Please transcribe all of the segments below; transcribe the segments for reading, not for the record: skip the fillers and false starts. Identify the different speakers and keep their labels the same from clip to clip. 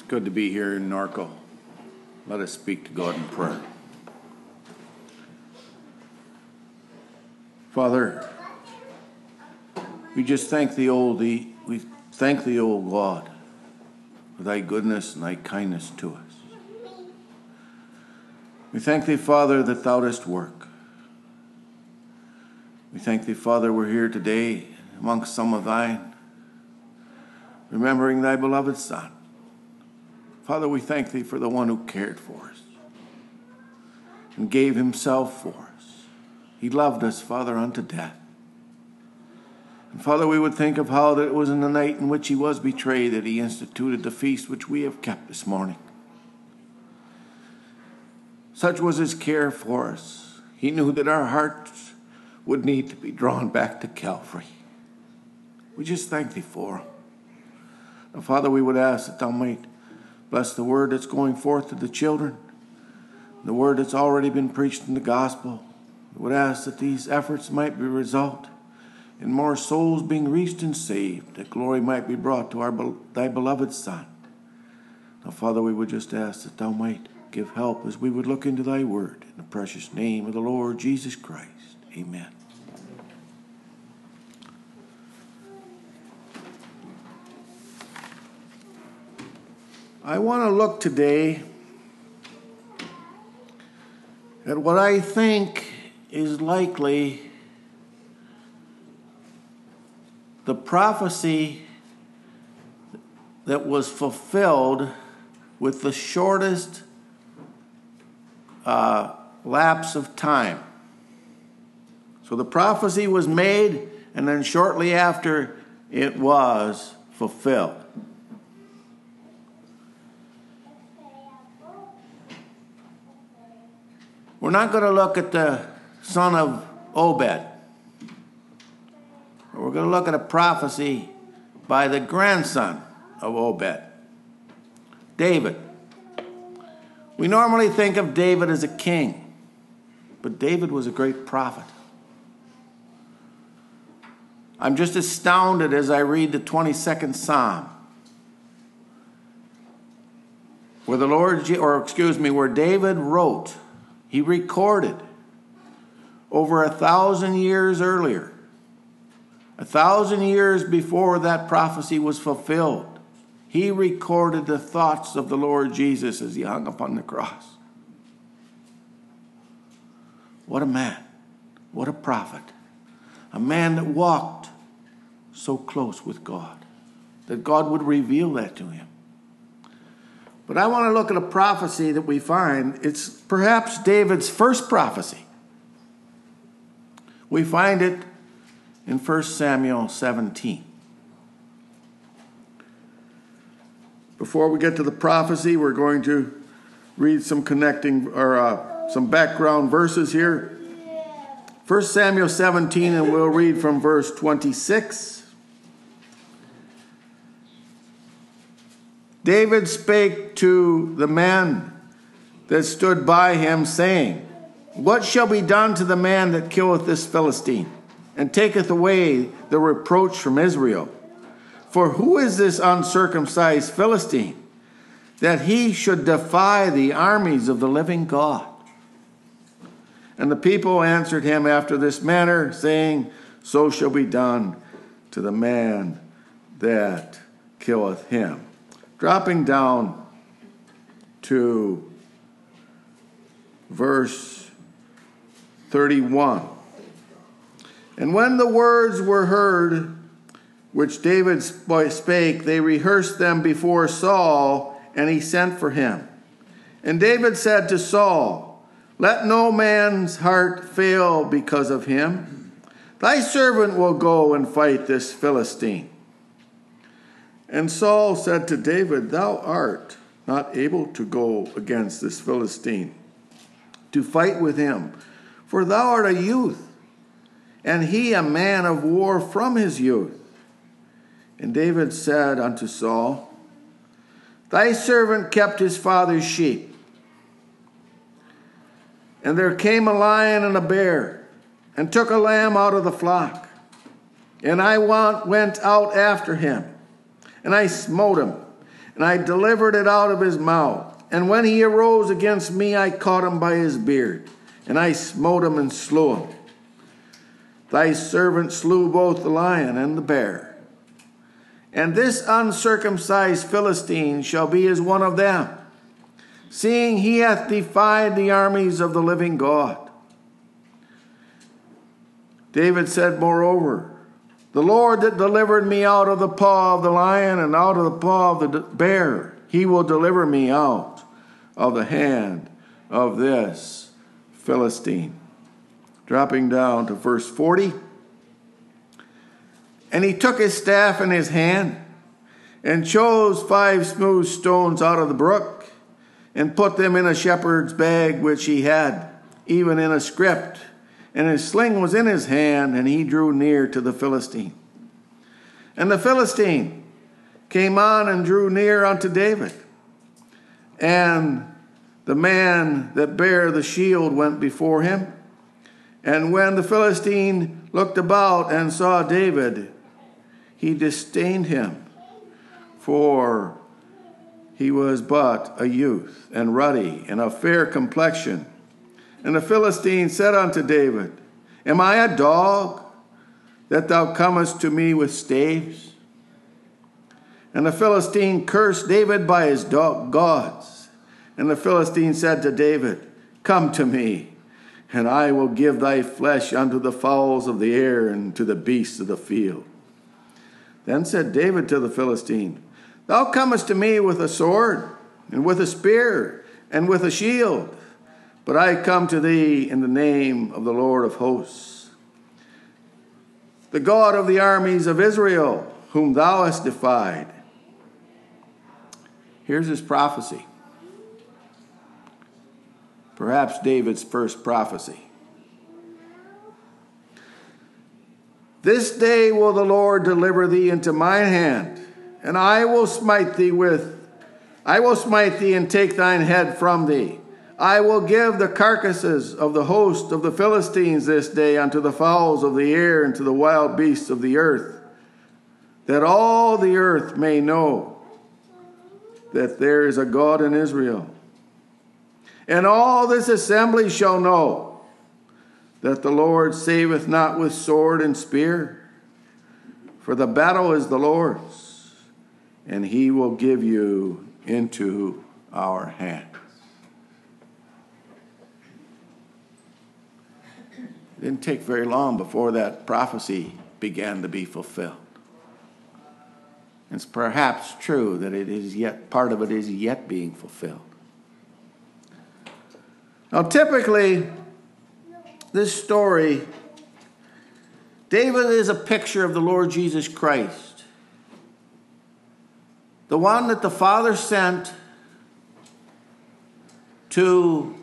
Speaker 1: Good to be here in Norco. Let us speak to God in prayer. Father, we just thank thee, we thank thee, O God, for thy goodness and thy kindness to us. We thank thee, Father, that thou dost work. We thank thee, Father, we're here today amongst some of thine, remembering thy beloved Son. Father, we thank thee for the one who cared for us and gave himself for us. He loved us, Father, unto death. And Father, we would think of how that it was in the night in which he was betrayed that he instituted the feast which we have kept this morning. Such was his care for us. He knew that our hearts would need to be drawn back to Calvary. We just thank thee for him. Now, Father, we would ask that thou might bless the word that's going forth to the children, the word that's already been preached in the gospel. We would ask that these efforts might be result in more souls being reached and saved, that glory might be brought to thy beloved Son. Now, Father, we would just ask that thou might give help as we would look into thy word. In the precious name of the Lord Jesus Christ. Amen. I want to look today at what I think is likely the prophecy that was fulfilled with the shortest lapse of time. So the prophecy was made, and then shortly after it was fulfilled. We're not going to look at the son of Obed. We're going to look at a prophecy by the grandson of Obed, David. We normally think of David as a king, but David was a great prophet. I'm just astounded as I read the 22nd Psalm, where where David wrote, he recorded over 1,000 years earlier, 1,000 years before that prophecy was fulfilled. He recorded the thoughts of the Lord Jesus as he hung upon the cross. What a man. What a prophet. A man that walked so close with God, that God would reveal that to him. But I want to look at a prophecy that we find. It's perhaps David's first prophecy. We find it in 1 Samuel 17. Before we get to the prophecy, we're going to read some some background verses here. 1 Samuel 17, and we'll read from verse 26. David spake to the man that stood by him, saying, What shall be done to the man that killeth this Philistine, and taketh away the reproach from Israel? For who is this uncircumcised Philistine, that he should defy the armies of the living God? And the people answered him after this manner, saying, So shall be done to the man that killeth him. Dropping down to verse 31. And when the words were heard, which David spake, they rehearsed them before Saul, and he sent for him. And David said to Saul, Let no man's heart fail because of him. Thy servant will go and fight this Philistine. And Saul said to David, Thou art not able to go against this Philistine, to fight with him, for thou art a youth, and he a man of war from his youth. And David said unto Saul, Thy servant kept his father's sheep. And there came a lion and a bear, and took a lamb out of the flock. And I went out after him, and I smote him, and I delivered it out of his mouth. And when he arose against me, I caught him by his beard, and I smote him and slew him. Thy servant slew both the lion and the bear. And this uncircumcised Philistine shall be as one of them, seeing he hath defied the armies of the living God. David said, moreover, the Lord that delivered me out of the paw of the lion and out of the paw of the bear, he will deliver me out of the hand of this Philistine. Dropping down to verse 40. And he took his staff in his hand and chose 5 smooth stones out of the brook and put them in a shepherd's bag which he had, even in a scrip. And his sling was in his hand, and he drew near to the Philistine. And the Philistine came on and drew near unto David. And the man that bare the shield went before him. And when the Philistine looked about and saw David, he disdained him, for he was but a youth, and ruddy, and of fair complexion. And the Philistine said unto David, Am I a dog, that thou comest to me with staves? And the Philistine cursed David by his gods. And the Philistine said to David, Come to me, and I will give thy flesh unto the fowls of the air and to the beasts of the field. Then said David to the Philistine, Thou comest to me with a sword, and with a spear, and with a shield, but I come to thee in the name of the Lord of hosts, the God of the armies of Israel, whom thou hast defied. Here's his prophecy. Perhaps David's first prophecy. This day will the Lord deliver thee into mine hand, and I will smite thee and take thine head from thee. I will give the carcasses of the host of the Philistines this day unto the fowls of the air and to the wild beasts of the earth, that all the earth may know that there is a God in Israel. And all this assembly shall know that the Lord saveth not with sword and spear, for the battle is the Lord's, and he will give you into our hands. It didn't take very long before that prophecy began to be fulfilled. It's perhaps true that it is yet, part of it is yet being fulfilled. Now, typically, this story, David is a picture of the Lord Jesus Christ, the one that the Father sent to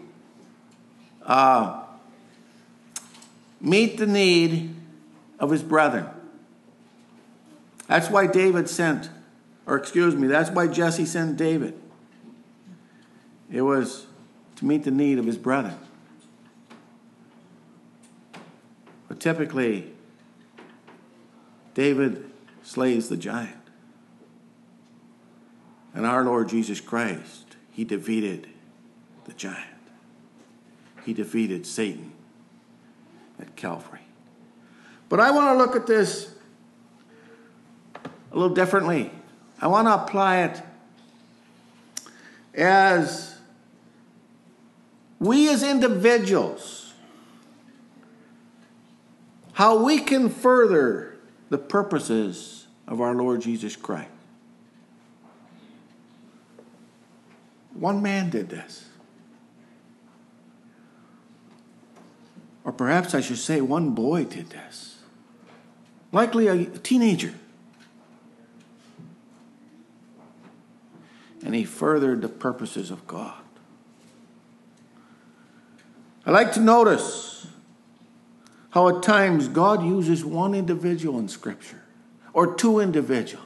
Speaker 1: meet the need of his brethren. That's why that's why Jesse sent David. It was to meet the need of his brethren. But typically, David slays the giant. And our Lord Jesus Christ, he defeated the giant. He defeated Satan at Calvary. But I want to look at this a little differently. I want to apply it as we as individuals, how we can further the purposes of our Lord Jesus Christ. One man did this. Or perhaps I should say one boy did this. Likely a teenager. And he furthered the purposes of God. I like to notice how at times God uses one individual in Scripture, or two individuals.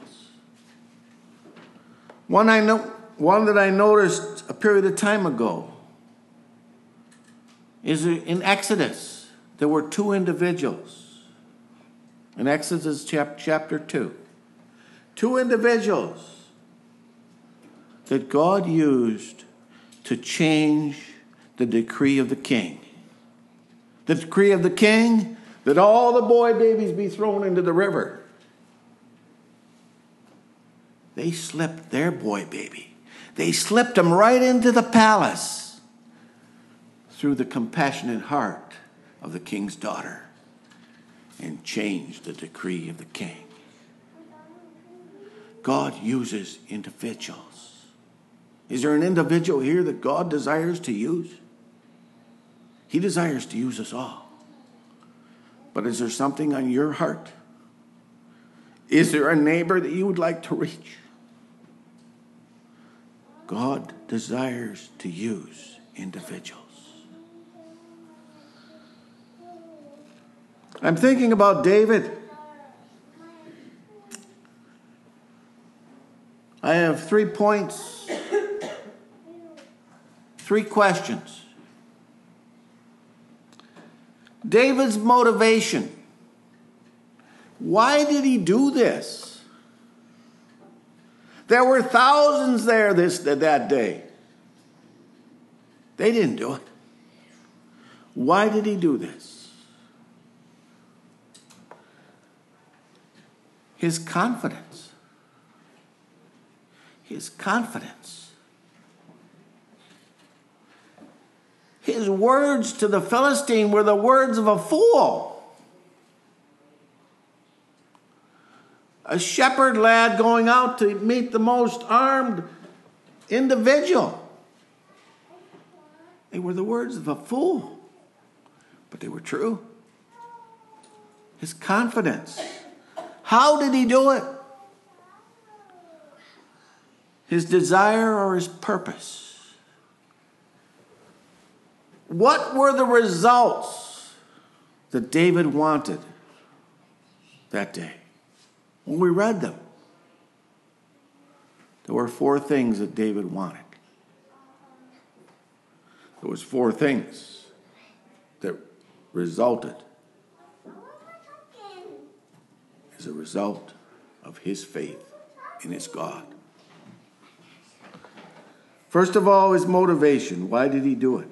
Speaker 1: One that I noticed a period of time ago is in Exodus. There were two individuals. In Exodus chapter 2. Two individuals that God used to change the decree of the king. The decree of the king that all the boy babies be thrown into the river. They slipped their boy baby. They slipped him right into the palace through the compassionate heart of the king's daughter and changed the decree of the king. God uses individuals. Is there an individual here that God desires to use? He desires to use us all. But is there something on your heart? Is there a neighbor that you would like to reach? God desires to use individuals. I'm thinking about David. I have 3 points, 3 questions. David's motivation. Why did he do this? There were thousands there that day. They didn't do it. Why did he do this? His confidence. His confidence. His words to the Philistine were the words of a fool. A shepherd lad going out to meet the most armed individual. They were the words of a fool, but they were true. His confidence. How did he do it? His desire or his purpose? What were the results that David wanted that day? When we read them, there were 4 things that David wanted. There was 4 things that resulted as a result of his faith in his God. First of all, his motivation. Why did he do it?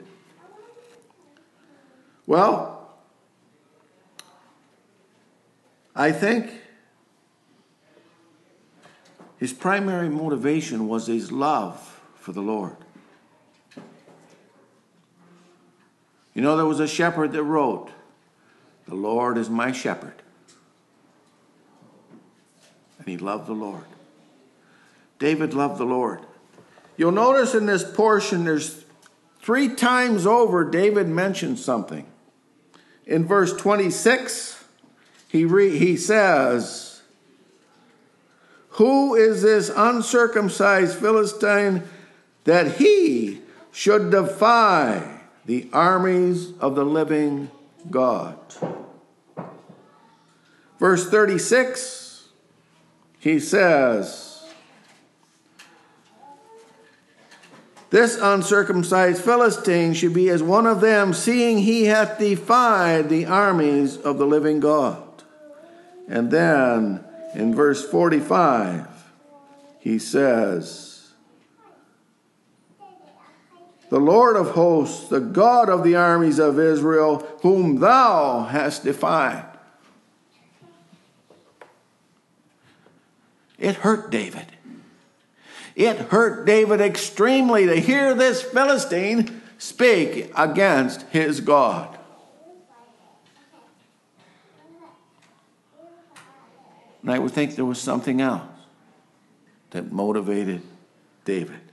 Speaker 1: Well, I think his primary motivation was his love for the Lord. You know, there was a shepherd that wrote, "The Lord is my shepherd." And he loved the Lord. David loved the Lord. You'll notice in this portion, there's 3 times over David mentions something. In verse 26, he says, "Who is this uncircumcised Philistine that he should defy the armies of the living God?" Verse 36, he says, "This uncircumcised Philistine should be as one of them, seeing he hath defied the armies of the living God." And then in verse 45, he says, "The Lord of hosts, the God of the armies of Israel, whom thou hast defied." It hurt David. It hurt David extremely to hear this Philistine speak against his God. And I would think there was something else that motivated David.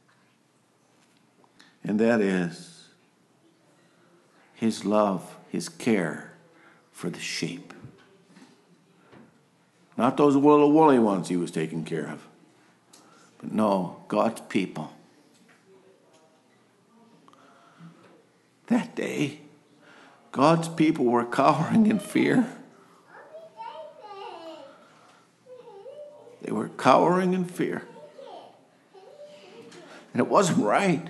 Speaker 1: And that is his love, his care for the sheep. Not those little woolly ones he was taking care of. But no, God's people. That day, God's people were cowering in fear. They were cowering in fear. And it wasn't right.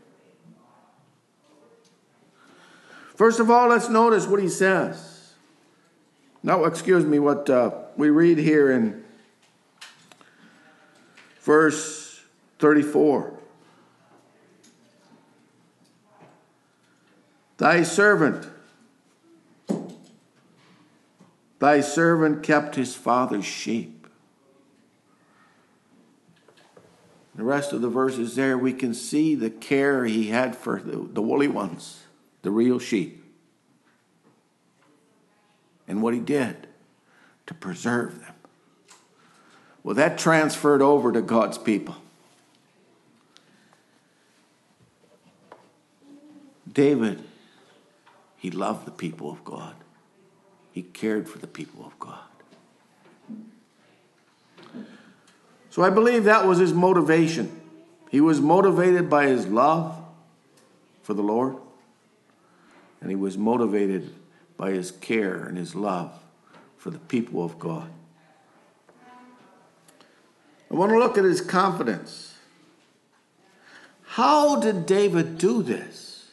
Speaker 1: First of all, let's notice what he says. What we read here in verse 34. Thy servant kept his father's sheep. The rest of the verses there, we can see the care he had for the woolly ones, the real sheep. And what he did to preserve them. Well, that transferred over to God's people. David, he loved the people of God. He cared for the people of God. So I believe that was his motivation. He was motivated by his love for the Lord. And he was motivated by his care and his love for the people of God. I want to look at his confidence. How did David do this?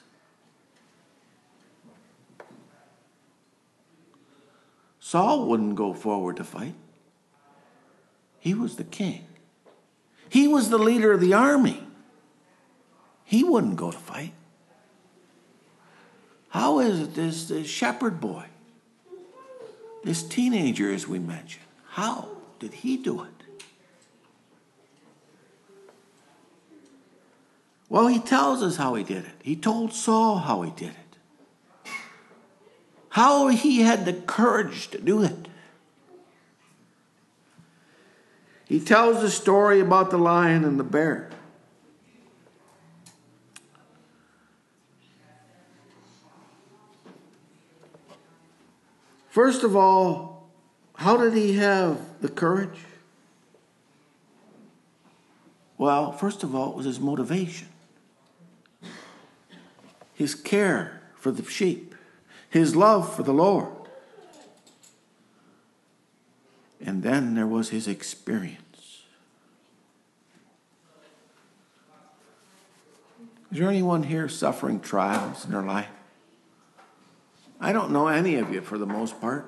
Speaker 1: Saul wouldn't go forward to fight. He was the king. He was the leader of the army. He wouldn't go to fight. How is it this shepherd boy, this teenager as we mentioned, how did he do it? Well, he tells us how he did it. He told Saul how he did it. How he had the courage to do it. He tells the story about the lion and the bear. First of all, how did he have the courage? Well, first of all, it was his motivation. His care for the sheep. His love for the Lord. And then there was his experience. Is there anyone here suffering trials in their life? I don't know any of you for the most part.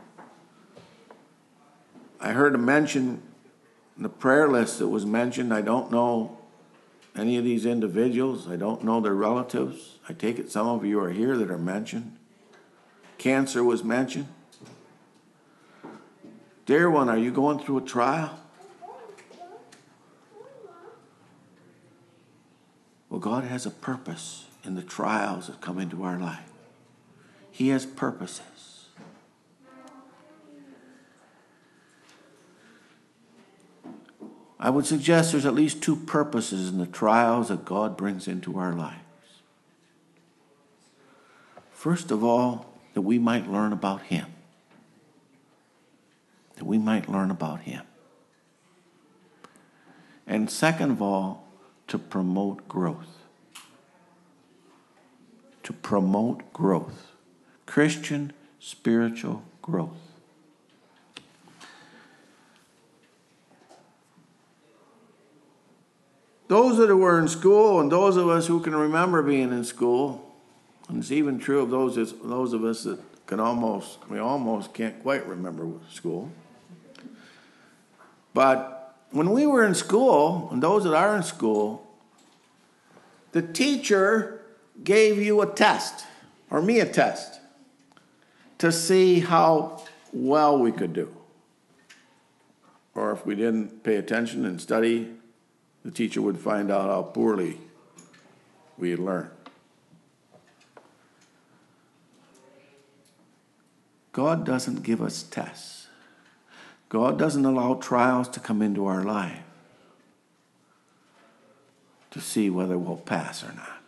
Speaker 1: I heard a mention in the prayer list that was mentioned. I don't know any of these individuals. I don't know their relatives. I take it some of you are here that are mentioned. Cancer was mentioned. Dear one, are you going through a trial? Well, God has a purpose in the trials that come into our life. He has purposes. I would suggest there's at least two purposes in the trials that God brings into our lives. First of all, that we might learn about Him. That we might learn about Him. And second of all, to promote growth. To promote growth. Christian spiritual growth. Those that were in school, and those of us who can remember being in school, and it's even true of those of us that we almost can't quite remember school. But when we were in school, and those that are in school, the teacher gave you a test, or me a test, to see how well we could do. Or if we didn't pay attention and study, the teacher would find out how poorly we had learned. God doesn't give us tests. God doesn't allow trials to come into our life to see whether we'll pass or not.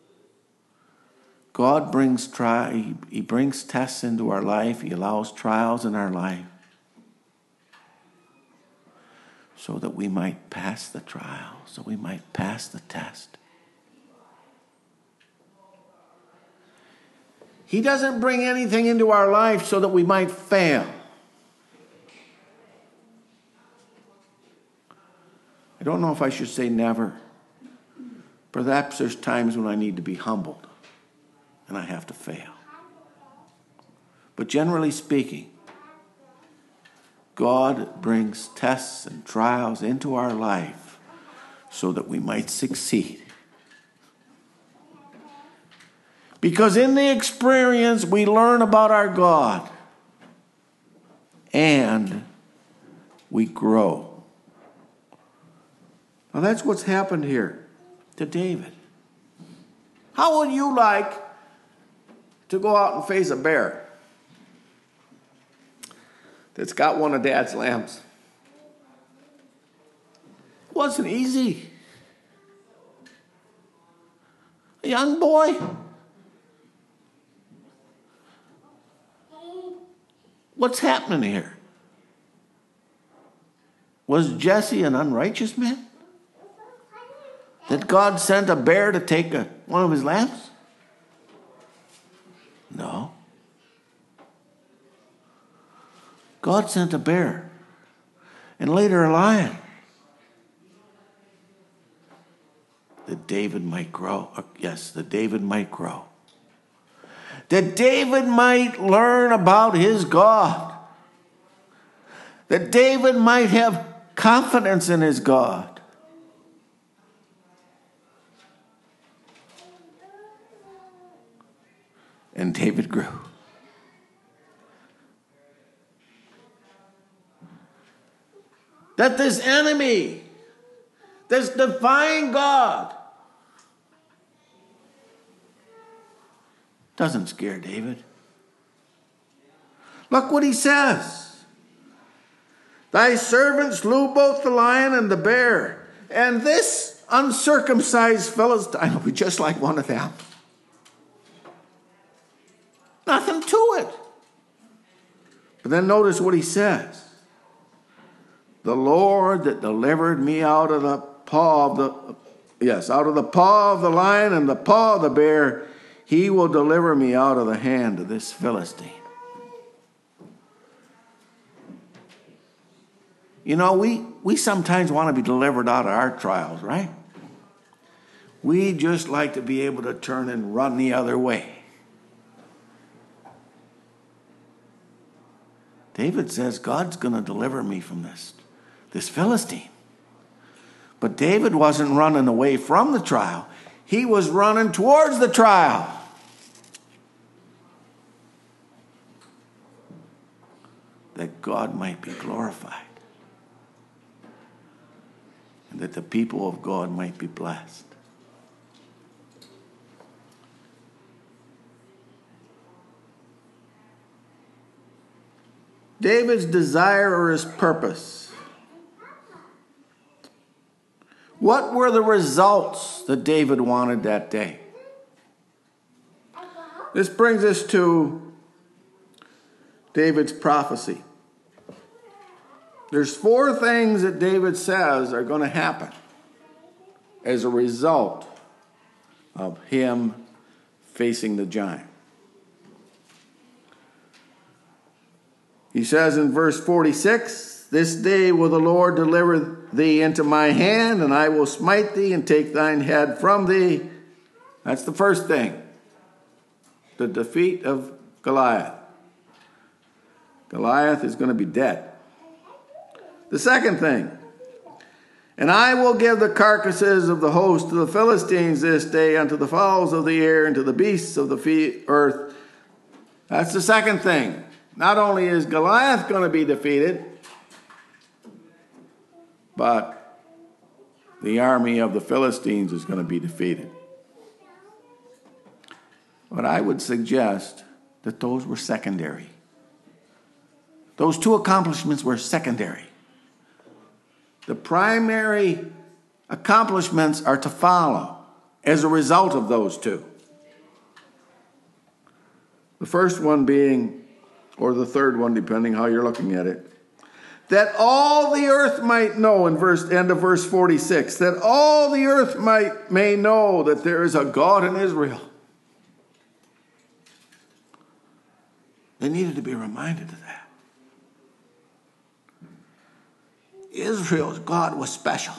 Speaker 1: God brings He brings tests into our life. He allows trials in our life so that we might pass the trial, so we might pass the test. He doesn't bring anything into our life so that we might fail. I don't know if I should say never. Perhaps there's times when I need to be humbled and I have to fail. But generally speaking, God brings tests and trials into our life so that we might succeed. Because in the experience, we learn about our God and we grow. Now that's what's happened here to David. How would you like to go out and face a bear that's got one of Dad's lambs? It wasn't easy. A young boy. What's happening here? Was Jesse an unrighteous man? That God sent a bear to take one of his lambs? No. God sent a bear and later a lion that David might grow. Yes, that David might grow. That David might learn about his God. That David might have confidence in his God. And David grew. That this enemy, this defying God, doesn't scare David. Look what he says. Thy servant slew both the lion and the bear, and this uncircumcised Philistine will be just like one of them. Nothing to it. But then notice what he says. The Lord that delivered me out of the paw of the lion and the paw of the bear, he will deliver me out of the hand of this Philistine. You know, we sometimes want to be delivered out of our trials, right? We just like to be able to turn and run the other way. David says, God's going to deliver me from this Philistine. But David wasn't running away from the trial. He was running towards the trial. That God might be glorified. And that the people of God might be blessed. David's desire or his purpose. What were the results that David wanted that day? This brings us to David's prophecy. There's 4 things that David says are going to happen as a result of him facing the giant. He says in verse 46, this day will the Lord deliver thee into my hand, and I will smite thee and take thine head from thee. That's the first thing. The defeat of Goliath. Goliath is going to be dead. The second thing, and I will give the carcasses of the host of the Philistines this day unto the fowls of the air and to the beasts of the earth. That's the second thing. Not only is Goliath going to be defeated, but the army of the Philistines is going to be defeated. But I would suggest that those were secondary. Those 2 accomplishments were secondary. The primary accomplishments are to follow as a result of those 2. The first one being, or the third one, depending how you're looking at it, that all the earth might know, end of verse 46, that all the earth may know that there is a God in Israel. They needed to be reminded of that. Israel's God was special.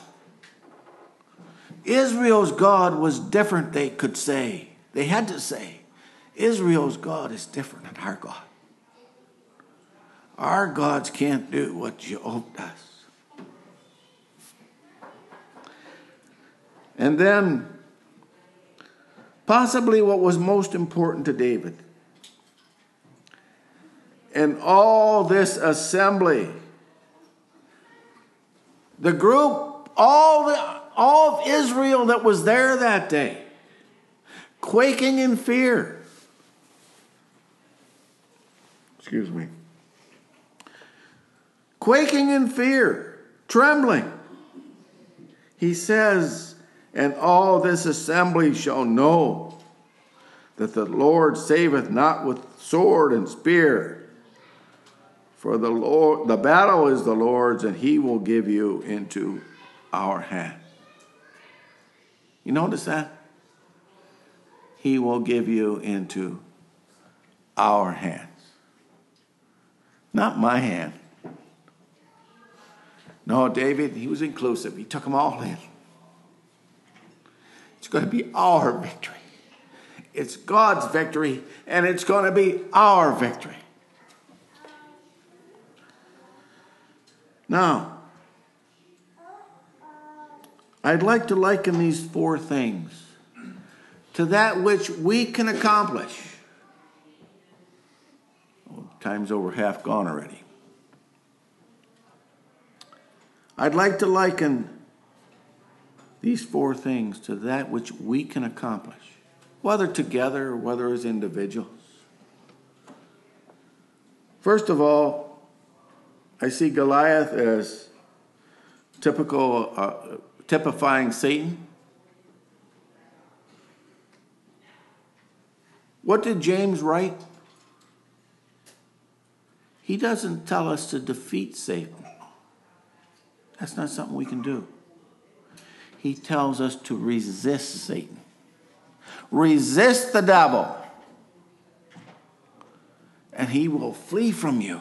Speaker 1: Israel's God was different, they could say. They had to say, Israel's God is different than our God. Our gods can't do what Jehovah does. And then, possibly what was most important to David, and all this assembly, the group, all of Israel that was there that day, quaking in fear. Excuse me. Quaking in fear, trembling. He says, and all this assembly shall know that the Lord saveth not with sword and spear. For the battle is the Lord's, and he will give you into our hand. You notice that? He will give you into our hands. Not my hand. No, David, he was inclusive. He took them all in. It's going to be our victory. It's God's victory, and it's going to be our victory. Now, I'd like to liken these four things to that which we can accomplish. Oh, time's over half gone already. I'd like to liken these four things to that which we can accomplish, whether together or whether as individuals. First of all, I see Goliath as typifying Satan. What did James write? He doesn't tell us to defeat Satan. That's not something we can do. He tells us to resist Satan. Resist the devil, and he will flee from you.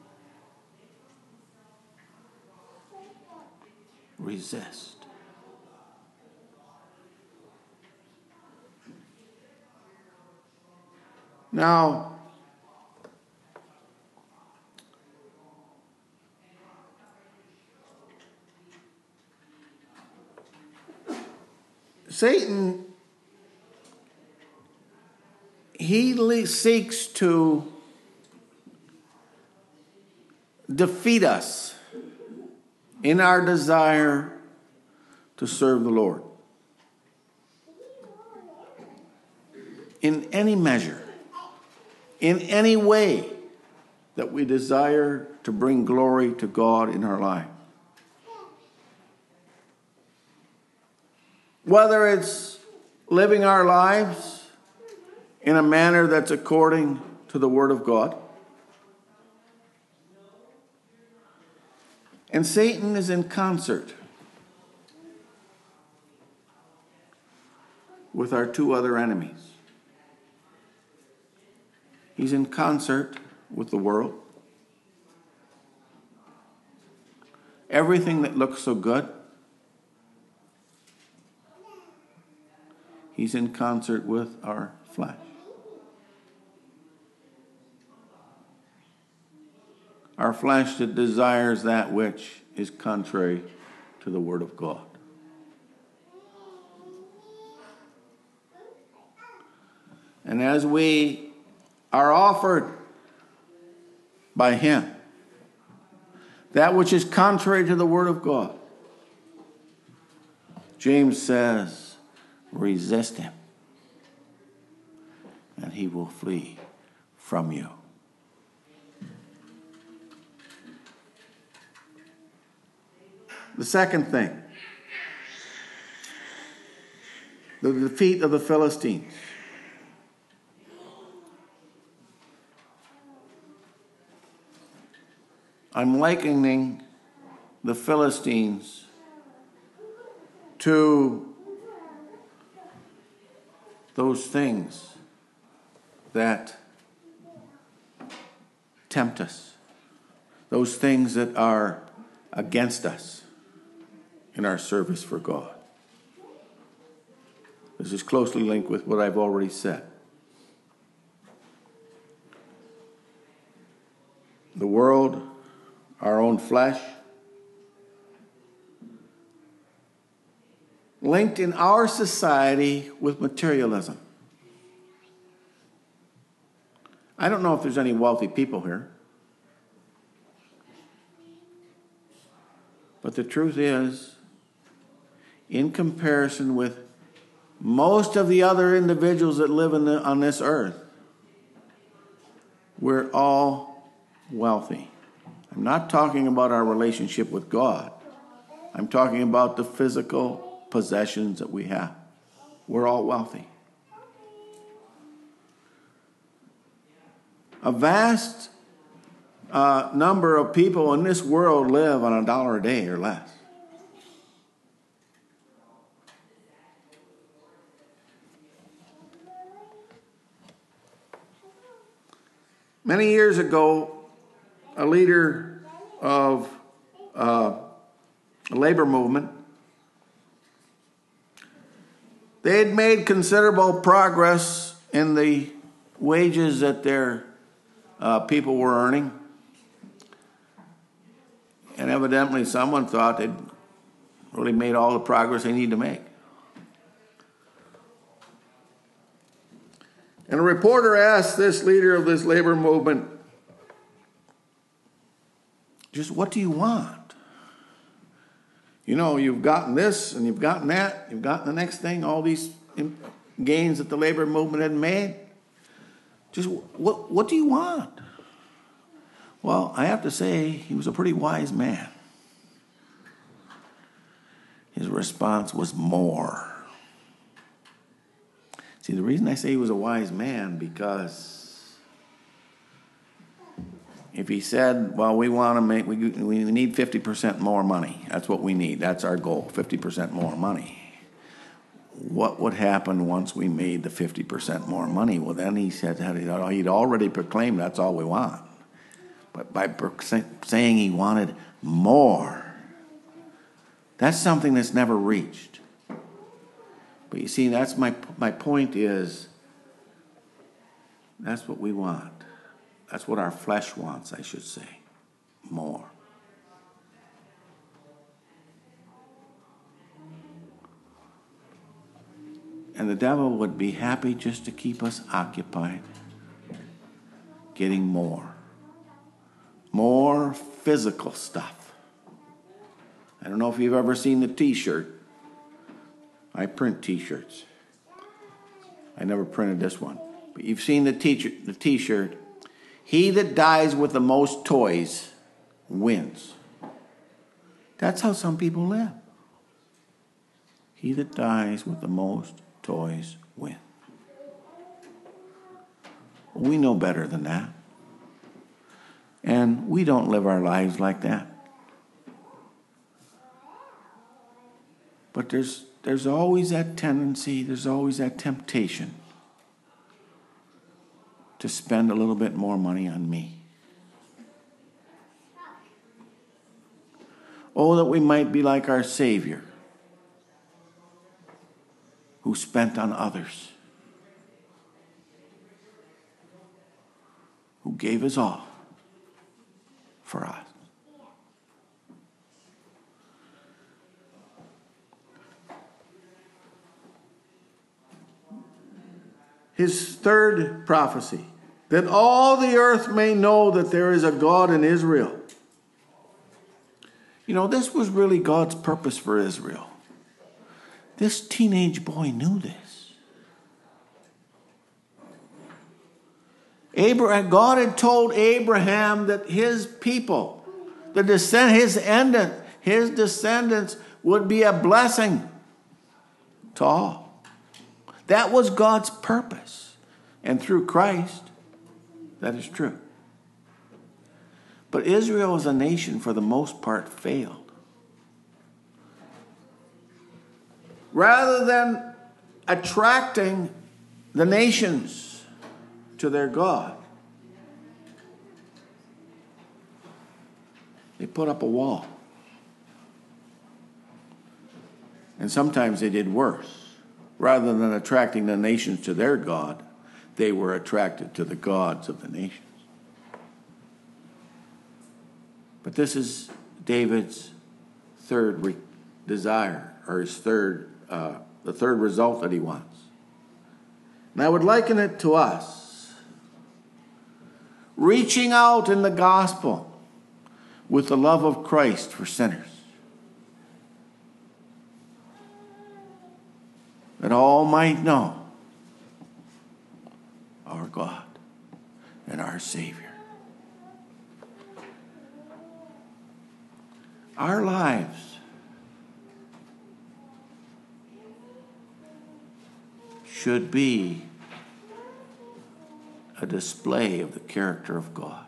Speaker 1: Resist. Now, Satan, he seeks to defeat us in our desire to serve the Lord. In any measure, in any way that we desire to bring glory to God in our life. Whether it's living our lives in a manner that's according to the Word of God. And Satan is in concert with our two other enemies. He's in concert with the world. Everything that looks so good, he's in concert with our flesh. Our flesh that desires that which is contrary to the Word of God. And as we are offered by him that which is contrary to the Word of God, James says, resist him, and he will flee from you. The second thing, the defeat of the Philistines. I'm likening the Philistines to those things that tempt us, those things that are against us in our service for God. This is closely linked with what I've already said. The world, our own flesh, linked in our society with materialism. I don't know if there's any wealthy people here. But the truth is, in comparison with most of the other individuals that live on this earth, we're all wealthy. I'm not talking about our relationship with God. I'm talking about the physical possessions that we have. We're all wealthy. A vast number of people in this world live on $1 a day or less. Many years ago, a leader of a labor movement, they had made considerable progress in the wages that their people were earning. And evidently someone thought they'd really made all the progress they need to make. And a reporter asked this leader of this labor movement, just what do you want? You know, you've gotten this and you've gotten that, you've gotten the next thing, all these gains that the labor movement had made. Just what do you want? Well, I have to say, he was a pretty wise man. His response was more. See, the reason I say he was a wise man, because if he said, well, we want to make, we need 50% more money. That's what we need. That's our goal, 50% more money. What would happen once we made the 50% more money? Well, then he said that he'd already proclaimed that's all we want. But by saying he wanted more, that's something that's never reached. But you see, that's my point is, that's what we want. That's what our flesh wants, I should say. More. And the devil would be happy just to keep us occupied, getting more. More physical stuff. I don't know if you've ever seen the t-shirt. I print t-shirts. I never printed this one. But you've seen the t-shirt. He that dies with the most toys wins. That's how some people live. He that dies with the most toys wins. We know better than that. And we don't live our lives like that. But there's always that tendency, there's always that temptation to spend a little bit more money on me. Oh, that we might be like our Savior, who spent on others, who gave his all for us. His third prophecy, that all the earth may know that there is a God in Israel. You know, this was really God's purpose for Israel. This teenage boy knew this. God had told Abraham that his people, his descendants would be a blessing to all. That was God's purpose. And through Christ, that is true. But Israel as a nation, for the most part, failed. Rather than attracting the nations to their God, they put up a wall. And sometimes they did worse. Rather than attracting the nations to their God, they were attracted to the gods of the nations. But this is David's third desire, or his third the third result that he wants. And I would liken it to us reaching out in the gospel with the love of Christ for sinners, that all might know our God and our Savior. Our lives should be a display of the character of God.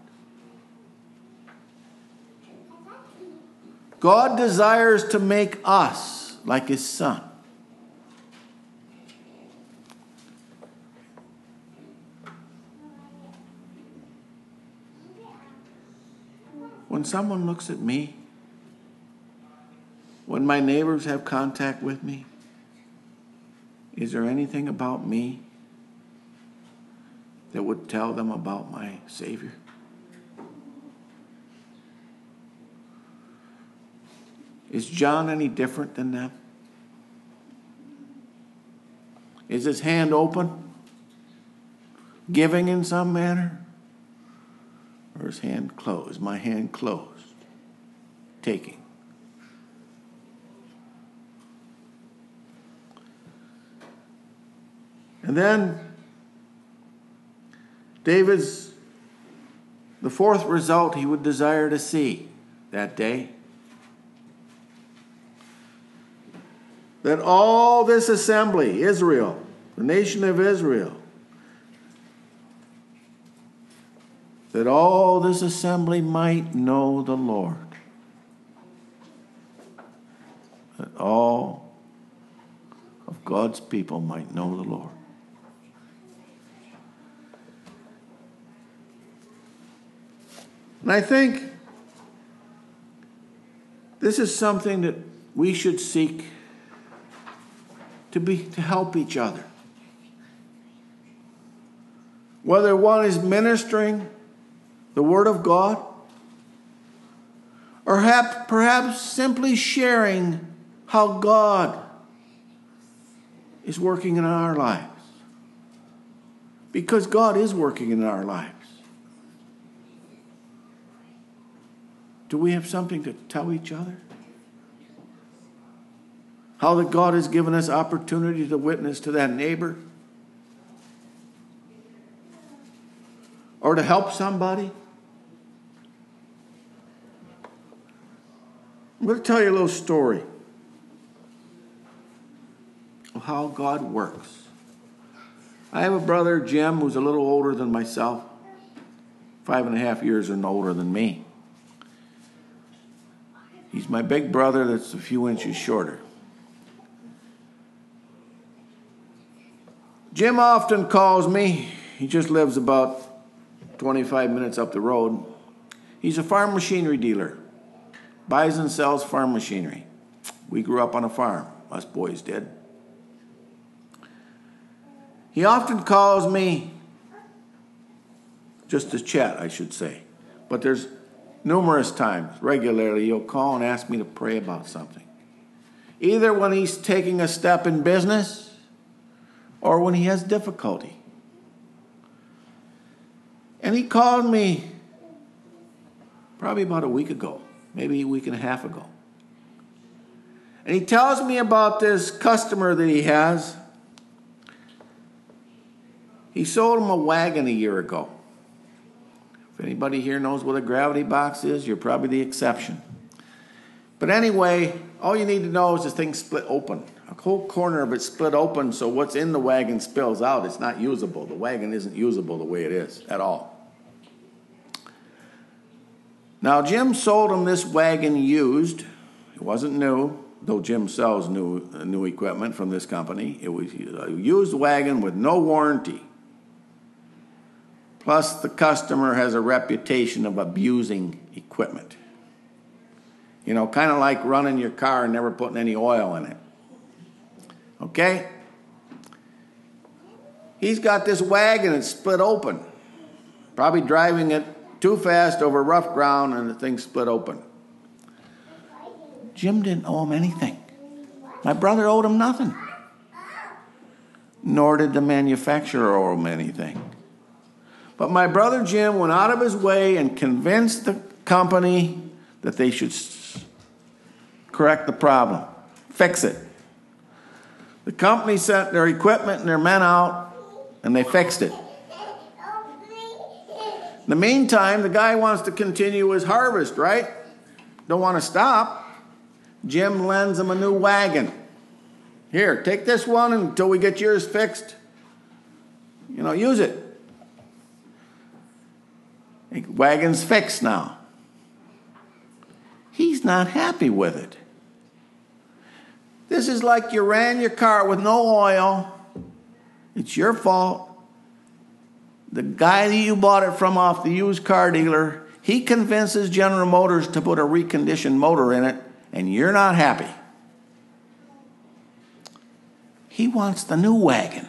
Speaker 1: God desires to make us like His Son. When someone looks at me, when my neighbors have contact with me, is there anything about me that would tell them about my Savior? Is John any different than them? Is his hand open, giving in some manner? Or his hand closed, my hand closed, taking? And then David's, the fourth result he would desire to see that day, that all this assembly, Israel, the nation of Israel, that all this assembly might know the Lord. That all of God's people might know the Lord. And I think this is something that we should seek to help each other. Whether one is ministering the Word of God, or perhaps simply sharing how God is working in our lives. Because God is working in our lives. Do we have something to tell each other? How that God has given us opportunity to witness to that neighbor? Or to help somebody? I'm going to tell you a little story of how God works. I have a brother, Jim, who's a little older than myself, 5.5 years older than me. He's my big brother that's a few inches shorter. Jim often calls me. He just lives about 25 minutes up the road. He's a farm machinery dealer. Buys and sells farm machinery. We grew up on a farm. Us boys did. He often calls me, just to chat, I should say. But there's numerous times, regularly, he'll call and ask me to pray about something. Either when he's taking a step in business or when he has difficulty. And he called me probably about a week ago, maybe a week and a half ago. And he tells me about this customer that he has. He sold him a wagon a year ago. If anybody here knows what a gravity box is, you're probably the exception. But anyway, all you need to know is this thing split open. A whole corner of it split open, so what's in the wagon spills out. It's not usable. The wagon isn't usable the way it is at all. Now, Jim sold him this wagon used. It wasn't new, though Jim sells new equipment from this company. It was a used wagon with no warranty. Plus, the customer has a reputation of abusing equipment. You know, kind of like running your car and never putting any oil in it. Okay? He's got this wagon that's split open. Probably driving it too fast over rough ground and the thing split open. Jim didn't owe him anything. My brother owed him nothing. Nor did the manufacturer owe him anything. But my brother Jim went out of his way and convinced the company that they should correct the problem, fix it. The company sent their equipment and their men out, and they fixed it. In the meantime, the guy wants to continue his harvest, right? Don't want to stop. Jim lends him a new wagon. Here, take this one until we get yours fixed. Use it. The wagon's fixed now. He's not happy with it. This is like you ran your car with no oil. It's your fault. The guy that you bought it from off the used car dealer, he convinces General Motors to put a reconditioned motor in it, and you're not happy. He wants the new wagon.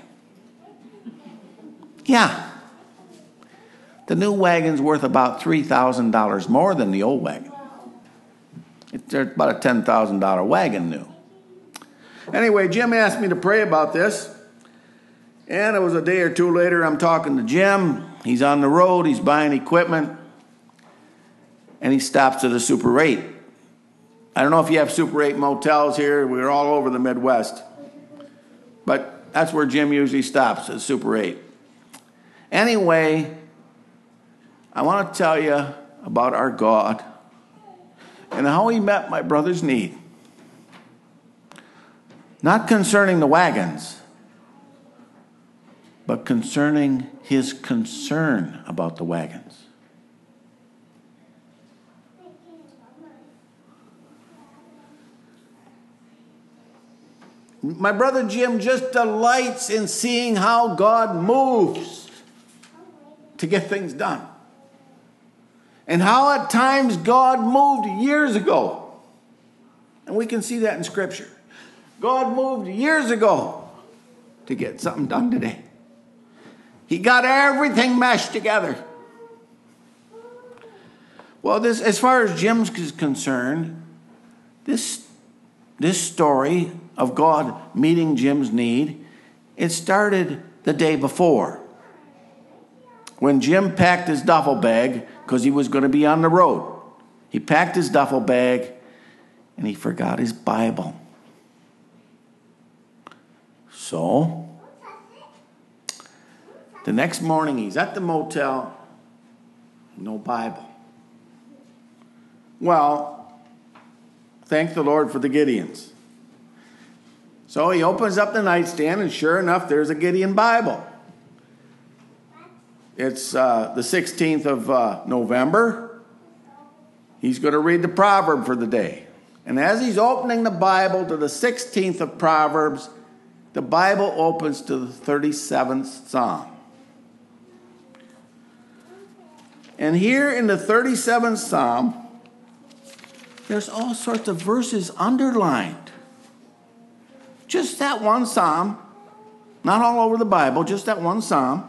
Speaker 1: Yeah. The new wagon's worth about $3,000 more than the old wagon. It's about a $10,000 wagon new. Anyway, Jim asked me to pray about this. And it was a day or two later, I'm talking to Jim. He's on the road. He's buying equipment. And he stops at a Super 8. I don't know if you have Super 8 motels here. We're all over the Midwest. But that's where Jim usually stops, at Super 8. Anyway, I want to tell you about our God and how he met my brother's need. Not concerning the wagons, but concerning his concern about the wagons. My brother Jim just delights in seeing how God moves to get things done. And how at times God moved years ago. And we can see that in Scripture. God moved years ago to get something done today. He got everything meshed together. Well, as far as Jim's is concerned, this story of God meeting Jim's need, it started the day before. When Jim packed his duffel bag, because he was going to be on the road. He packed his duffel bag, and he forgot his Bible. So, the next morning, he's at the motel, no Bible. Well, thank the Lord for the Gideons. So he opens up the nightstand, and sure enough, there's a Gideon Bible. It's the 16th of November. He's going to read the proverb for the day. And as he's opening the Bible to the 16th of Proverbs, the Bible opens to the 37th Psalm. And here in the 37th Psalm, there's all sorts of verses underlined. Just that one Psalm. Not all over the Bible, just that one Psalm.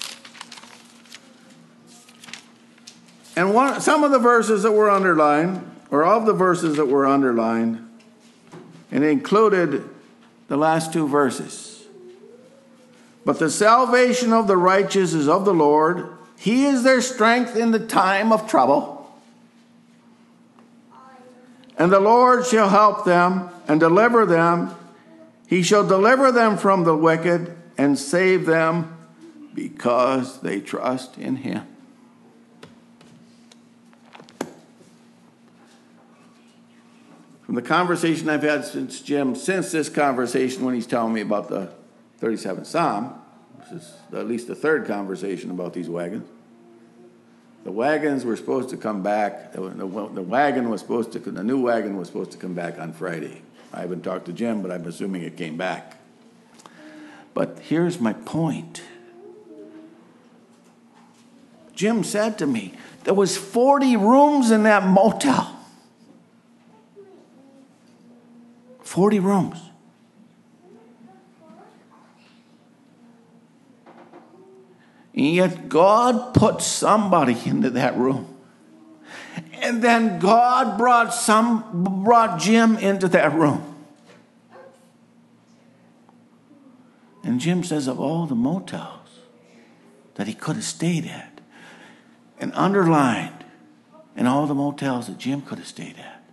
Speaker 1: And some of the verses that were underlined, or of the verses that were underlined, and it included the last two verses. But the salvation of the righteous is of the Lord. He is their strength in the time of trouble. And the Lord shall help them and deliver them. He shall deliver them from the wicked and save them because they trust in him. From the conversation I've had since this conversation when he's telling me about the 37th Psalm, this is at least the third conversation about these wagons. The wagons were supposed to come back. The new wagon was supposed to come back on Friday. I haven't talked to Jim, but I'm assuming it came back. But here's my point. Jim said to me, there was 40 rooms in that motel. 40 rooms. And yet God put somebody into that room. And then God brought Jim into that room. And Jim says of all the motels that he could have stayed at, and underlined in all the motels that Jim could have stayed at.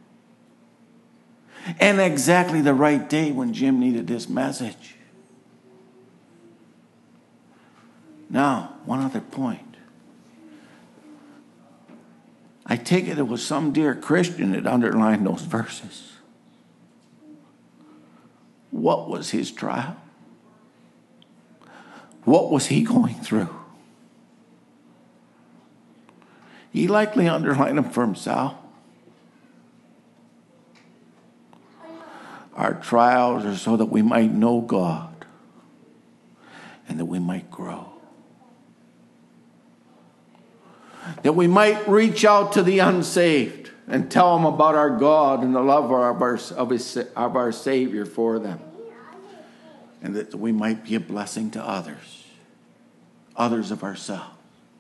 Speaker 1: And exactly the right day when Jim needed this message. Now, one other point. I take it was some dear Christian that underlined those verses. What was his trial? What was he going through? He likely underlined them for himself. Our trials are so that we might know God and that we might grow. That we might reach out to the unsaved and tell them about our God and the love of our Savior for them. And that we might be a blessing to others of ourselves.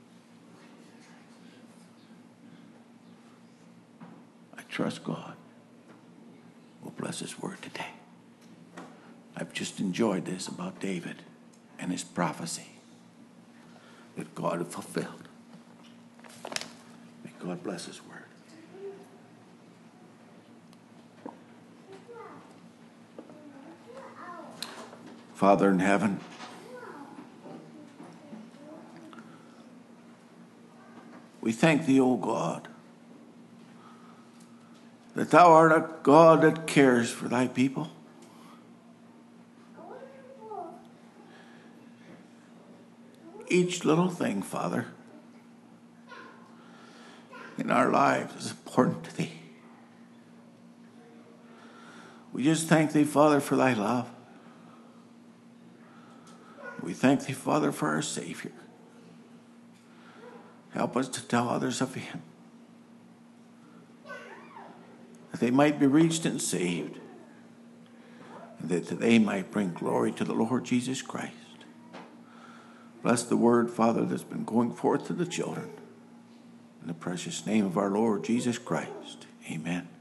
Speaker 1: I trust God will bless His word today. I've just enjoyed this about David and his prophecy that God had fulfilled. May God bless His word. Father in heaven, we thank Thee, O God, that Thou art a God that cares for Thy people. Each little thing, Father, in our lives is important to Thee. We just thank Thee, Father, for Thy love. We thank Thee, Father, for our Savior. Help us to tell others of Him, that they might be reached and saved, and that they might bring glory to the Lord Jesus Christ. Bless the word, Father, that's been going forth to the children. In the precious name of our Lord Jesus Christ, amen.